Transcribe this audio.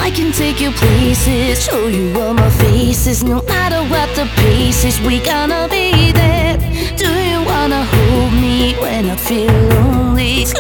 I can take you places, show you all my faces. No matter what the pace is, we gonna be there. Do you wanna hold me when I feel lonely?